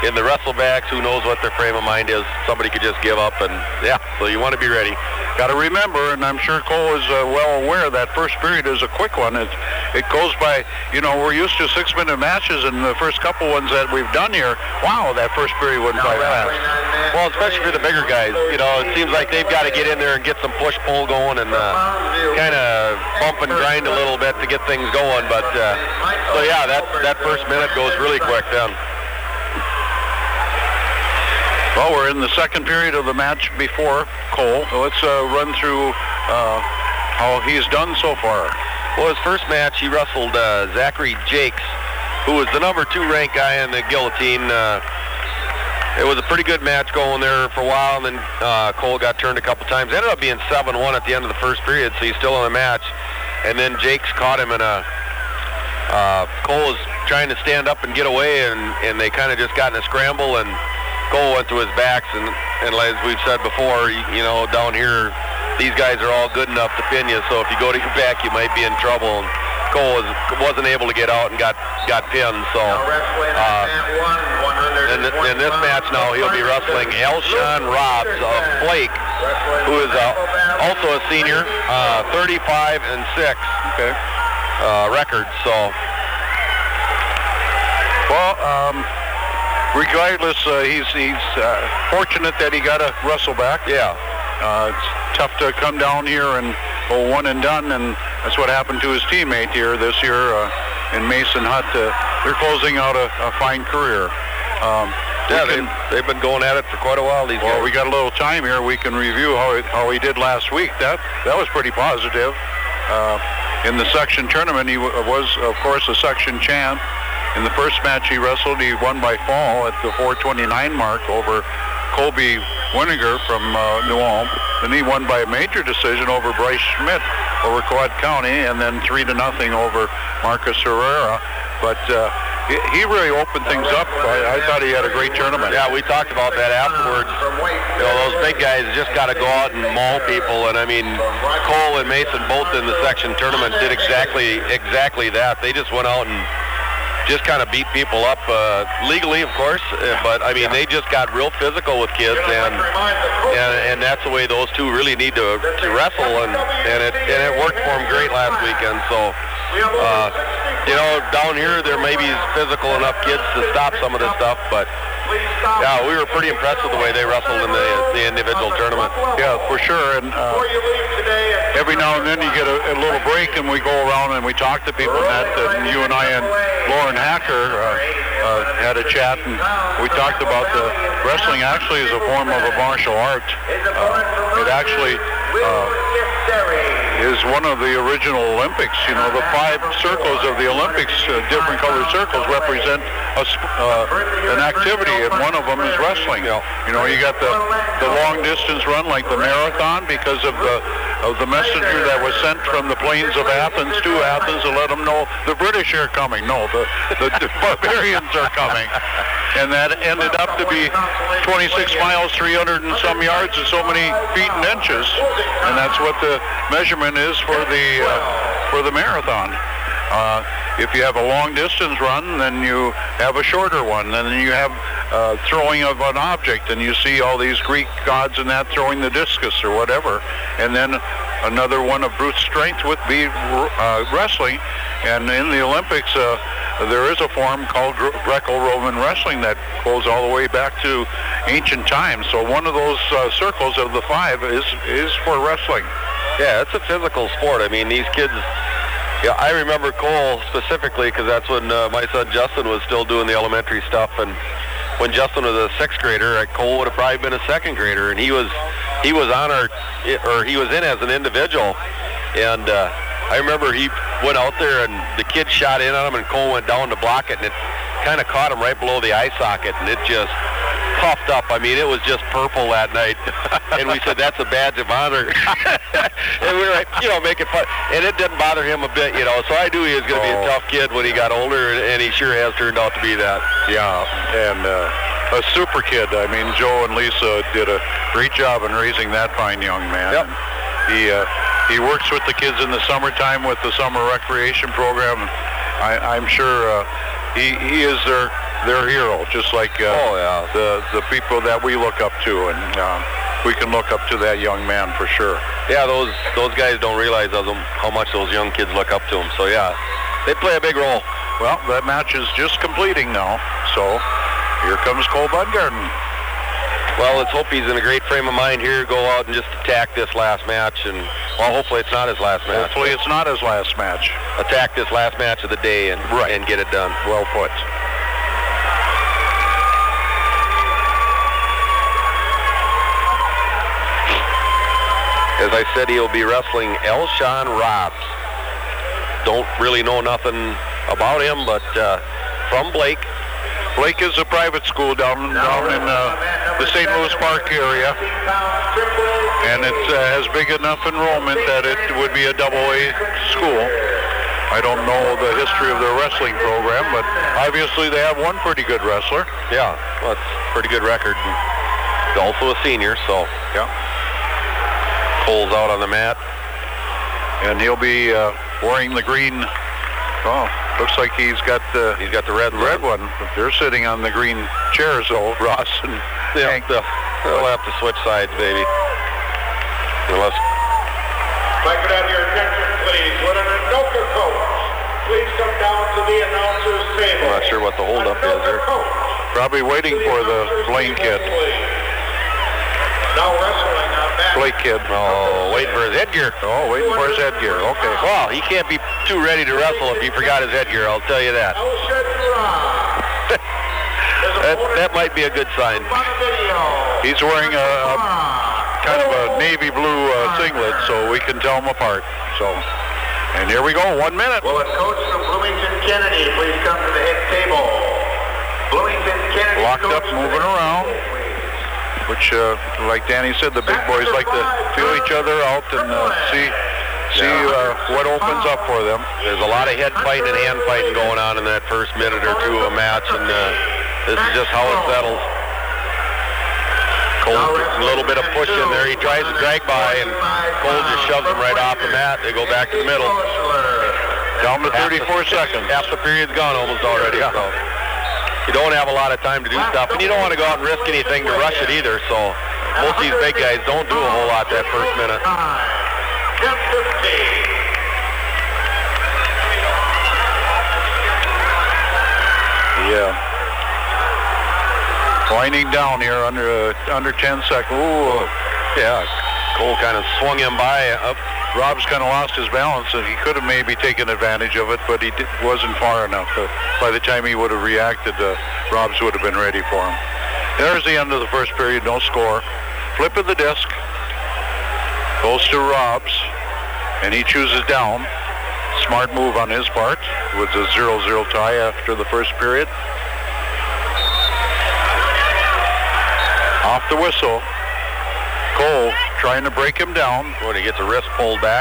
in the wrestlebacks, who knows what their frame of mind is. Somebody could just give up, and yeah, so you want to be ready. Got to remember, and I'm sure Cole is well aware, that first period is a quick one. It goes by, we're used to 6-minute matches, and the first couple ones that we've done here, wow, that first period went by fast. Well, especially for the bigger guys, it seems like they've got to get in there and get some push-pull going and kind of bump and grind a little bit to get things going. But, so yeah, that first minute goes really quick then. Well, we're in the second period of the match before Cole. Let's run through how he's done so far. Well, his first match, he wrestled Zachary Jakes, who was the number 2 ranked guy in the guillotine. It was a pretty good match going there for a while, and then Cole got turned a couple times. Ended up being 7-1 at the end of the first period, so he's still in the match. And then Jakes caught him in Cole was trying to stand up and get away, and they kind of just got in a scramble, and Cole went to his backs, and as we've said before, down here, these guys are all good enough to pin you, so if you go to your back, you might be in trouble. And Cole wasn't able to get out and got pinned, so in this match now, he'll be wrestling Elshon Robbs of Flake, who is also a senior, 35-6 record, so. Well, regardless, he's fortunate that he got a wrestle back. Yeah. It's tough to come down here and go one and done, and that's what happened to his teammate here this year in Mason Hutt. They're closing out a fine career. They've been going at it for quite a while. These guys. We got a little time here. We can review how he did last week. That was pretty positive. In the section tournament, he was, of course, a section champ. In the first match he wrestled, he won by fall at the 4:29 mark over Colby Winiger from New Ulm. Then he won by a major decision over Bryce Schmidt over Quad County, and then 3-0 over Marcus Herrera. But he really opened things up. I thought he had a great tournament. Yeah, we talked about that afterwards. Those big guys just got to go out and maul people. And I mean, Cole and Mason both in the section tournament did exactly that. They just went out and just kind of beat people up legally, of course, but I mean, they just got real physical with kids, and that's the way those two really need to wrestle, and it worked for them great last weekend. So, down here there may be physical enough kids to stop some of this stuff, but yeah, we were pretty impressed with the way they wrestled in the individual tournament. Yeah, for sure. And every now and then you get a little break, and we go around and we talk to people. And you and I and Lauren Hacker had a chat, and we talked about the wrestling actually is a form of a martial art. It actually is one of the original Olympics. The 5 circles of the Olympics, different colored circles, represent an activity, and one of them is wrestling. You got the long distance run, like the marathon, because of the messenger that was sent from the plains of Athens to Athens to let them know the British are coming. No, the barbarians are coming. And that ended up to be 26 miles, 300 and some yards, and so many feet and inches. And that's what the measurement is for the marathon. If you have a long distance run, then you have a shorter one, and then you have throwing of an object, and you see all these Greek gods and that throwing the discus or whatever. And then another one of brute strength would be wrestling. And in the Olympics, there is a form called Greco-Roman wrestling that goes all the way back to ancient times. So one of those circles of the 5 is for wrestling. Yeah, it's a physical sport. I mean, these kids. Yeah, I remember Cole specifically because that's when my son Justin was still doing the elementary stuff, and when Justin was a 6th grader, Cole would have probably been a 2nd grader, and he was in as an individual, and I remember he went out there and the kid shot in on him, and Cole went down to block it, and it kind of caught him right below the eye socket, and it just puffed up. I mean, it was just purple that night. And we said, that's a badge of honor. And we were like, making fun. And it didn't bother him a bit, So I knew he was going to be a tough kid when he got older, and he sure has turned out to be that. Yeah, and a super kid. I mean, Joe and Lisa did a great job in raising that fine young man. Yep. He works with the kids in the summertime with the summer recreation program. I'm sure he is their their hero, just like the people that we look up to, and we can look up to that young man for sure. Yeah, those guys don't realize how much those young kids look up to him. So yeah, they play a big role. Well, that match is just completing now. So here comes Cole Bungardner. Well, let's hope he's in a great frame of mind here. Go out and just attack this last match, and well, hopefully it's not his last match. Hopefully it's not his last match. Attack this last match of the day and get it done. Well put. As I said, he'll be wrestling Elshon Robs. Don't really know nothing about him, but from Blake. Blake is a private school down in the St. Louis Park area, and it has big enough enrollment that it would be a double-A school. I don't know the history of their wrestling program, but obviously they have one pretty good wrestler. Yeah, well, it's a pretty good record. He's also a senior, so yeah. Cole's out on the mat, and he'll be wearing the green. Oh, looks like he's got the red one. They're sitting on the green chairs, though, Ross and Hank. They'll have to switch sides, baby. Unless. If I could have your attention, please. Would an Anoka coach please come down to the announcer's table? I'm not sure what the holdup is here. Probably waiting for the Blaine kid. Now wrestling on that. Blake kid. Oh, waiting for his headgear. Oh, waiting for his headgear. Okay. Well, he can't be too ready to wrestle if he forgot his headgear, I'll tell you that. That might be a good sign. He's wearing a kind of a navy blue singlet, so we can tell them apart. So, and here we go, 1 minute. Will a coach from Bloomington Kennedy please come to the head table? Bloomington Kennedy. Locked up, moving around. Which, like Danny said, the big boys like to feel each other out and see what opens up for them. There's a lot of head fighting and hand fighting going on in that first minute or two of a match, and this is just how it settles. Cole, a little bit of push in there. He tries to drag by, and Cole just shoves him right off the mat. They go back to the middle. Down to 34 seconds. Half the period's gone almost already. So. You don't have a lot of time to do stuff, and you don't want to go out and risk anything to rush it either, so most of these big guys don't do a whole lot that first minute. Yeah. Winding down here under 10 seconds. Ooh, yeah. Cole kind of swung him by up. Rob's kind of lost his balance, and he could have maybe taken advantage of it, but he wasn't far enough. By the time he would have reacted, Rob's would have been ready for him. There's the end of the first period, no score. Flip of the disc. Goes to Robs, and he chooses down. Smart move on his part. It was a 0-0 tie after the first period. Off the whistle. Cole trying to break him down. When he gets a wrist pulled back,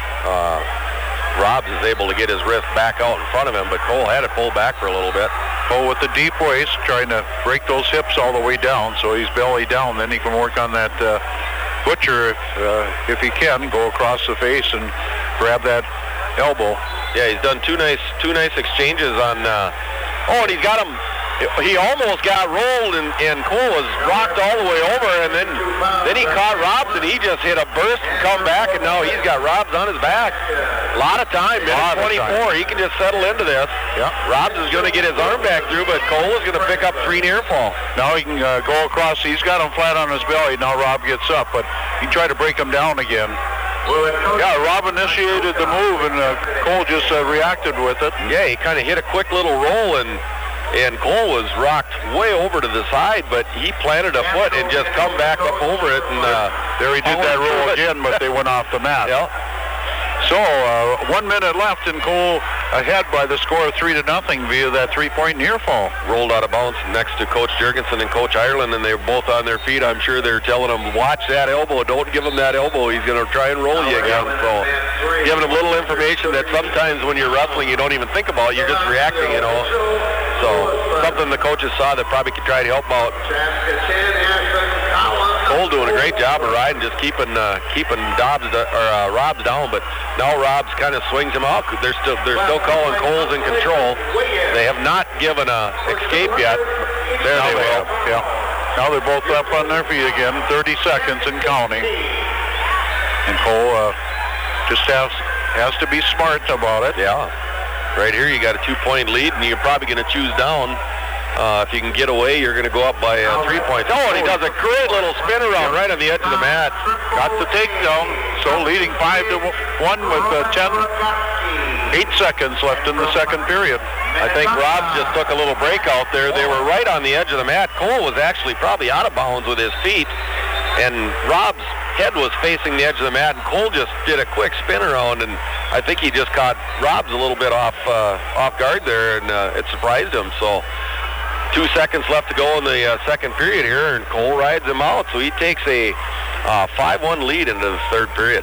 Robs is able to get his wrist back out in front of him, but Cole had it pulled back for a little bit. Cole with the deep waist, trying to break those hips all the way down, so he's belly down. Then he can work on that butcher if he can, go across the face and grab that elbow. Yeah, he's done two nice exchanges on. And he's got him. He almost got rolled, and Cole was rocked all the way over, and then he caught Robs, and he just hit a burst and come back, and now he's got Robs on his back. A lot of time, minute 24. He can just settle into this. Yeah. Robs is going to get his arm back through, but Cole is going to pick up 3 near fall. Now he can go across. He's got him flat on his belly. Now Rob gets up, but he tried to break him down again. Yeah, Rob initiated the move, and Cole just reacted with it. Yeah, he kind of hit a quick little roll, and Cole was rocked way over to the side, but he planted a foot and just come back up over it. And there he did that roll again, but they went off the mat. Yeah. So 1 minute left, and Cole ahead by the score of 3-0 via that 3-point near fall. Rolled out of bounds next to Coach Jurgensen and Coach Ireland, and they were both on their feet. I'm sure they're telling him, watch that elbow. Don't give him that elbow. He's going to try and roll you again. So giving him little information that sometimes when you're wrestling, you don't even think about. You're just reacting, you know. So something the coaches saw that probably could try to help out. Cole doing a great job of riding, just keeping Robs down. But now Robs kind of swings him out. They're still calling Cole's in control. They have not given a escape yet. There they will. Yeah. Now they're both up on their feet again. 30 seconds and counting. And Cole just has to be smart about it. Yeah. Right here, you got a 2-point lead, and you're probably going to choose down. If you can get away, you're going to go up by 3 points. Oh, and he does a great little spin around right on the edge of the mat. Got the takedown. So leading 5-1 with 8 seconds left in the second period. I think Robs just took a little break out there. They were right on the edge of the mat. Cole was actually probably out of bounds with his feet, and Robs' head was facing the edge of the mat, and Cole just did a quick spin around, and I think he just caught Robs a little bit off guard there, and it surprised him. So 2 seconds left to go in the second period here, and Cole rides him out. So he takes a 5-1 lead into the third period.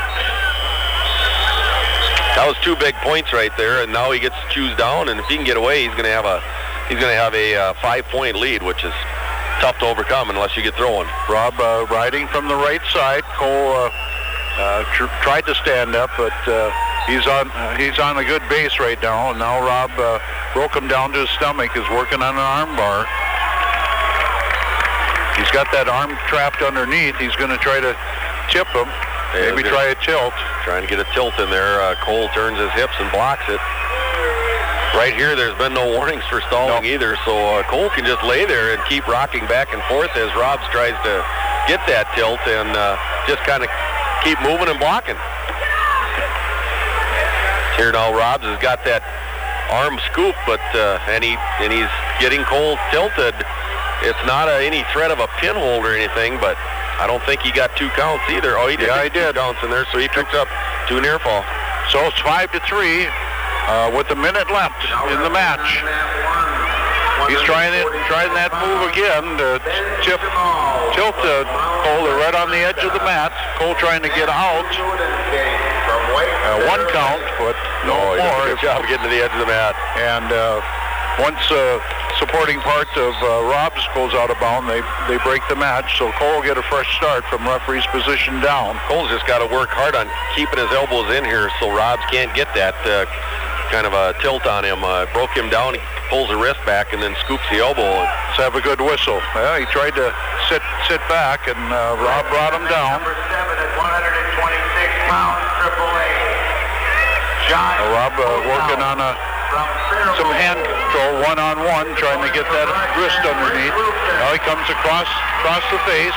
That was 2 big points right there, and now he gets to choose down, and if he can get away, he's going to have a 5-point lead, which is tough to overcome unless you get throwing. Rob riding from the right side. Cole tried to stand up, but he's on a good base right now. And now Rob broke him down to his stomach, is working on an arm bar. He's got that arm trapped underneath. He's going to try to tip him. Maybe try a tilt. Trying to get a tilt in there. Cole turns his hips and blocks it. Right here, there's been no warnings for stalling either, so Cole can just lay there and keep rocking back and forth as Robs tries to get that tilt and just kind of keep moving and blocking. Here now, Robs has got that arm scoop, but and he's getting Cole tilted. It's not any threat of a pinhold or anything, but I don't think he got 2 counts either. Oh, he did. Yeah, he did. 2 counts in there, so he picked up 2 near fall. So it's 5-3 with a minute left in the match. He's trying that move again to tilt Cole right on the edge of the mat. Cole trying to get out. 1 count, but no more. Good job getting to the edge of the mat. And once supporting part of Robs goes out of bounds, they break the match. So Cole will get a fresh start from referee's position down. Cole's just got to work hard on keeping his elbows in here so Robs can't get that kind of a tilt on him. Broke him down, he pulls the wrist back and then scoops the elbow. Let's have a good whistle. Yeah, he tried to sit back, and Rob brought him down. Number 7 at 126 pounds, AAA. Rob working on some hand control, one-on-one, trying to get that wrist underneath. Now he comes across the face.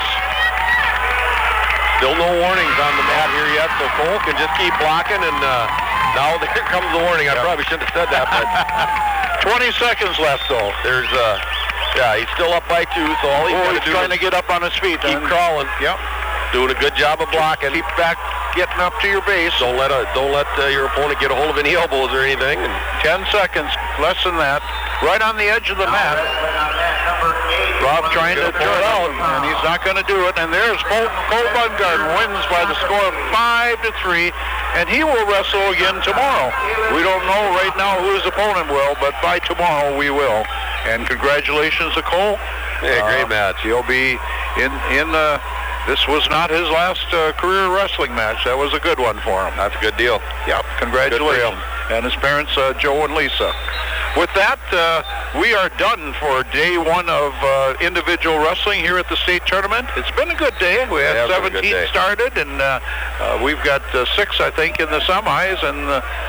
Still no warnings on the mat here yet, so Cole can just keep blocking, and now here comes the warning. I probably shouldn't have said that, but 20 seconds left, though. There's, he's still up by 2, so all he's got to do trying to get up on his feet. Keep crawling. Yep. Doing a good job of blocking. Keep back, getting up to your base. Don't let your opponent get a hold of any elbows or anything. And 10 seconds, less than that. Right on the edge of the mat. Rob trying to turn it out, and he's not going to do it. And there's Cole Bungard wins by the score of 5-3, and he will wrestle again tomorrow. We don't know right now who his opponent will, but by tomorrow we will. And congratulations to Cole. Yeah, great match. He'll be in the. This was not his last career wrestling match. That was a good one for him. That's a good deal. Yep, congratulations. And his parents, Joe and Lisa. With that, we are done for day 1 of individual wrestling here at the state tournament. It's been a good day. We had 17 started, and we've got 6, I think, in the semis, and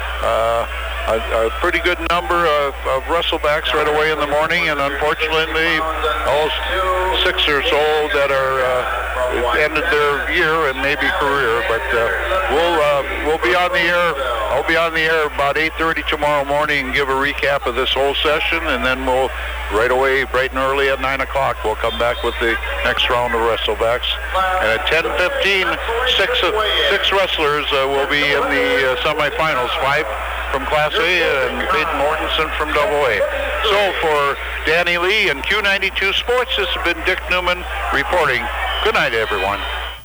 a pretty good number of wrestlebacks right away in the morning, and unfortunately, those 6 or so that are ended their year and maybe career. But we'll be on the air. I'll be on the air about 8:30 tomorrow morning and give a recap of this whole session, and then we'll right away, bright and early at 9 o'clock, we'll come back with the next round of wrestlebacks. And at 10:15, 6 wrestlers will be in the semifinals. 5 from Class A and Peyton Mortensen from Double A. So for Danny Lee and Q92 Sports, this has been Dick Newman reporting. Good night, everyone.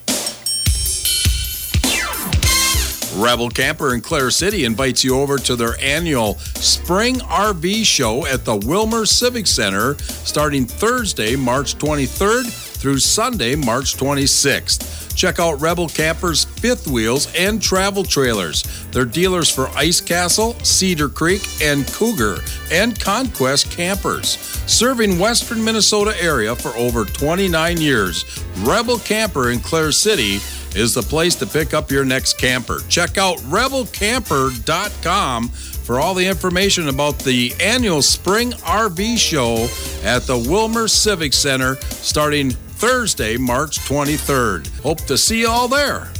Rebel Camper in Clare City invites you over to their annual Spring RV Show at the Wilmer Civic Center starting Thursday, March 23rd through Sunday, March 26th. Check out Rebel Campers fifth wheels and travel trailers. They're dealers for Ice Castle, Cedar Creek, and Cougar, and Conquest campers. Serving western Minnesota area for over 29 years, Rebel Camper in Clare City is the place to pick up your next camper. Check out rebelcamper.com for all the information about the annual Spring RV Show at the Wilmer Civic Center starting Thursday, March 23rd. Hope to see you all there.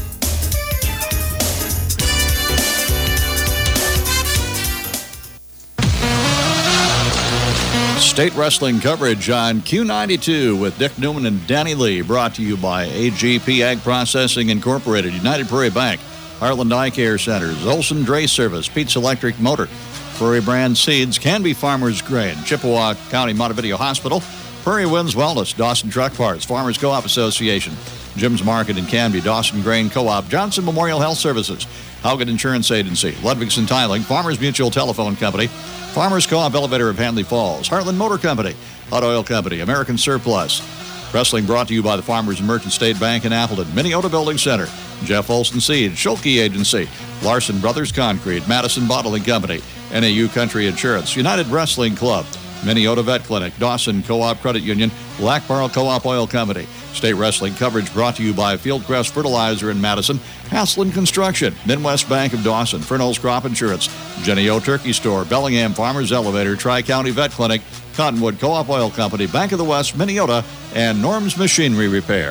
State wrestling coverage on Q92 with Dick Newman and Danny Lee, brought to you by AGP Ag Processing Incorporated, United Prairie Bank, Heartland Eye Care Centers, Olson Dray Service, Pete's Electric Motor, Prairie Brand Seeds, Canby Farmers Grain, Chippewa County Montevideo Hospital, Prairie Winds Wellness, Dawson Truck Parts, Farmers Co-op Association, Jim's Market in Canby, Dawson Grain Co-op, Johnson Memorial Health Services, Haugen Insurance Agency, Ludwigson Tiling, Farmers Mutual Telephone Company, Farmers Co-op Elevator of Handley Falls, Heartland Motor Company, Hot Oil Company, American Surplus. Wrestling brought to you by the Farmers and Merchant State Bank in Appleton, Minneota Building Center, Jeff Olson Seed, Schulke Agency, Larson Brothers Concrete, Madison Bottling Company, NAU Country Insurance, United Wrestling Club, Minneota Vet Clinic, Dawson Co-op Credit Union, Black Barrel Co-op Oil Company. State wrestling coverage brought to you by Fieldcrest Fertilizer in Madison, Haslund Construction, Midwest Bank of Dawson, Fernald's Crop Insurance, Jenny O Turkey Store, Bellingham Farmers Elevator, Tri-County Vet Clinic, Cottonwood Co-op Oil Company, Bank of the West, Minneota, and Norm's Machinery Repair.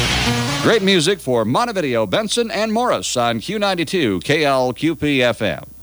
Great music for Montevideo, Benson, and Morris on Q92 KLQP FM.